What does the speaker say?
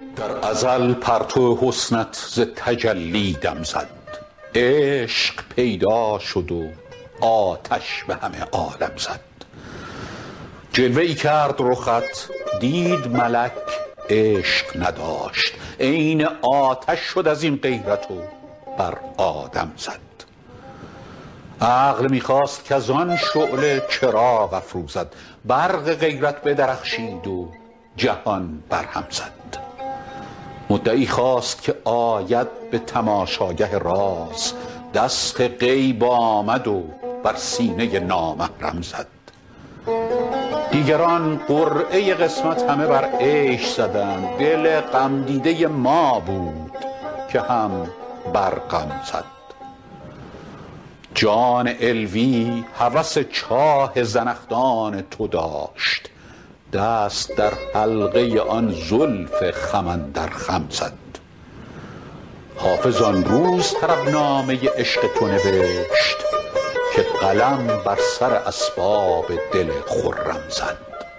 در ازل پرتو حسنت ز تجلی دم زد، عشق پیدا شد و آتش به همه عالم زد. جلوه ای کرد رخت دید ملک عشق نداشت، عین آتش شد از این غیرت و بر آدم زد. عقل میخواست که از آن شعله چراغ افروزد، برق غیرت بدرخشید و جهان برهم زد. مدعی خواست که آید به تماشاگه راز، دست غیب آمد و بر سینه نامحرم زد. دیگران قرعه قسمت همه بر عیش زدند، دل غم دیده ما بود که هم بر غم زد. جان علوی هوس چاه زنخدان تو داشت، دست در حلقه آن زلف خم اندر خم زد. حافظ آن روز طربنامه عشق تو نوشت، که قلم بر سر اسباب دل خرم زد.